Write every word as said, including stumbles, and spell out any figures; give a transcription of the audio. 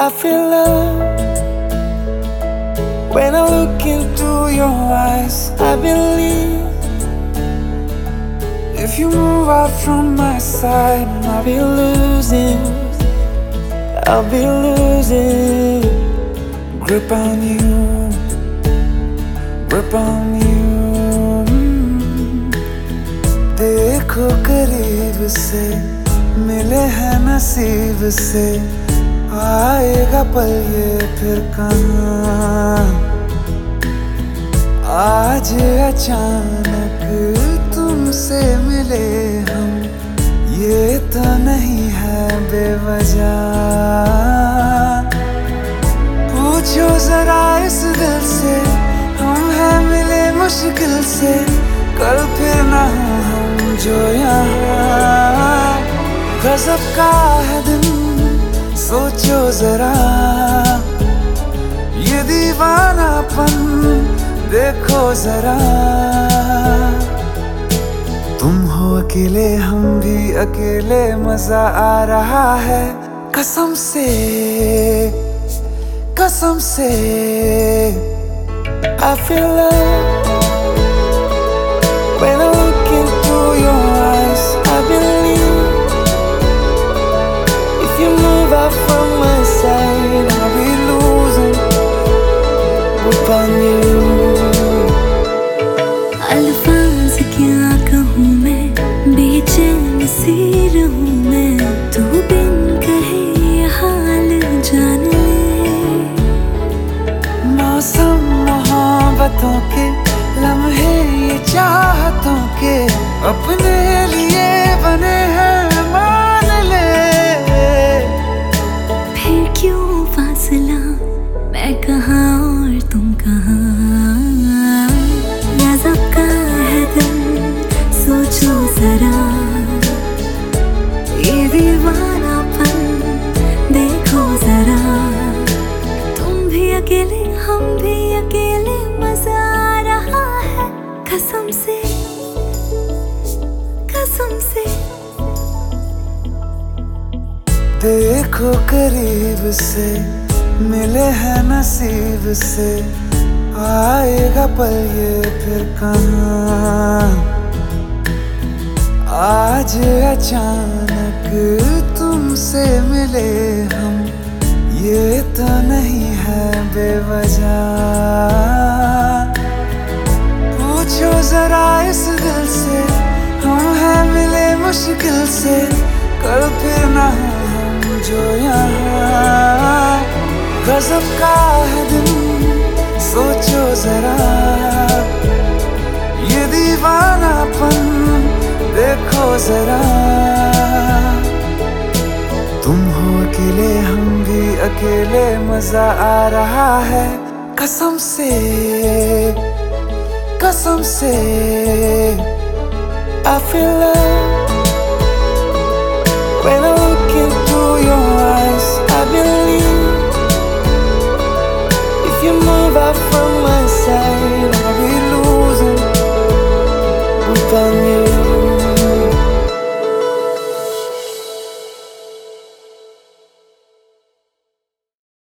I feel love when I look into your eyes. I believe if you move out from my side, I'll be losing, I'll be losing grip on you, grip on you. देखो करीब से, मिले हैं नसीब से, आएगा पल ये फिर कहाँ। आज अचानक तुमसे मिले हम, ये तो नहीं है बेवजह। पूछो जरा इस दिल से, हम हैं मिले मुश्किल से, कल फिर ना हो हम जो यहाँ। गजब का है दिन, सोचो जरा, ये दीवानापन देखो जरा। तुम हो अकेले, हम भी अकेले, मजा आ रहा है कसम से, कसम से। I feel love when I look into your eyes. I believe if you move out from my side, I'll be losing grip on you. अल्फाज क्या कहूँ मैं, बेचैन सी रहूँ मैं, तू बिन कहे ये हाल जान ले। मौसम मोहब्बतों के, लम्हे ये चाहतों के, अपने लिए बने हैं मान ले। फिर क्यों फासला, मैं कहाँ और तुम कहाँ। गजब का है दिन, सोचो जरा, ये दीवानापन देखो जरा। तुम भी अकेले, हम भी अकेले, मजा आ रहा है कसम से, कसम से। देखो करीब से, मिले हैं नसीब से, आएगा पल ये फिर कहाँ। आज अचानक तुमसे मिले हम, ये तो नहीं है बेवजह। पूछो जरा इस दिल से, हम हैं मिले मुश्किल से, कल फिर ना हो हम जो यहाँ। गजब का है दिन, सोचो जरा, ये दीवानापन देखो जरा। तुम हो अकेले, हम भी अकेले, मजा आ रहा है कसम से, कसम से। I feel love when I look into your eyes. I believe if you move out from